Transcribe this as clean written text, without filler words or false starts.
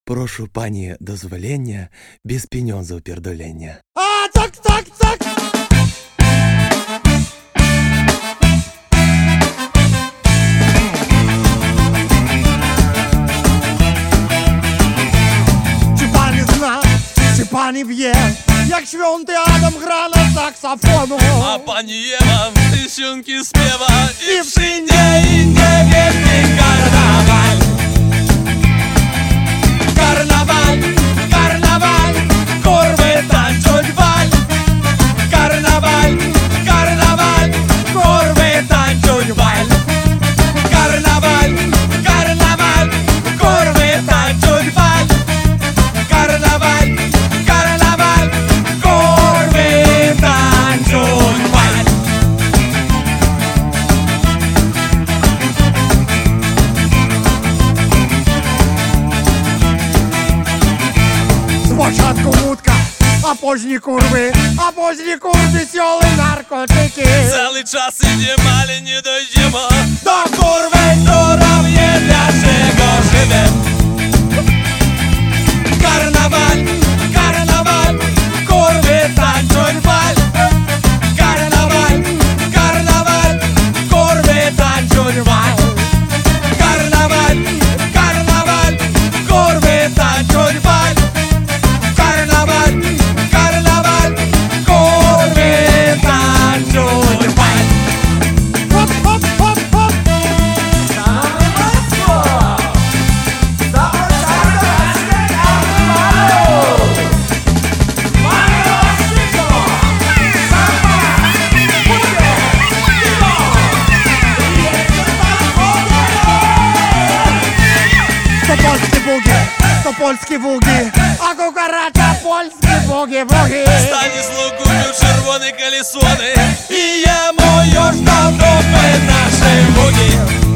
Прошу пані дозволення без пеньонзов пердолення. А, так. Чи пані зна, чи пані в'є, як święty Адам gra na saksofonu? A pani Ewa tysiąki śpiewa i wszędzie indzie wielki karnawal. Karnawal, karnawal, kurwy tańczą wal. Karnawal, karnawal, kurwy tańczą wal. Karnawal, karnawal, kurwy tańczą wal. Karnawal, karnawal, kurwy tańczą wal. Спочатку вудка, а позні курви, веселі наркотики. Cały czas idziemy, ale nie dojdziemy do kurwy, która wie dlaczego żywe. Karnawal, karnawal, kurwy tańczą wal. Karnawal, karnawal, kurwy tańczą wal. Karnawal, karnawal, kurwy tańczą wal. Karnawal, karnawal, kurwy tańczą wal. Hop, hop, hop, hop. To polskie bugi, a kukaracza polskie bugi. Станіслав купив червоні колесони, і йому ж давно наші буги.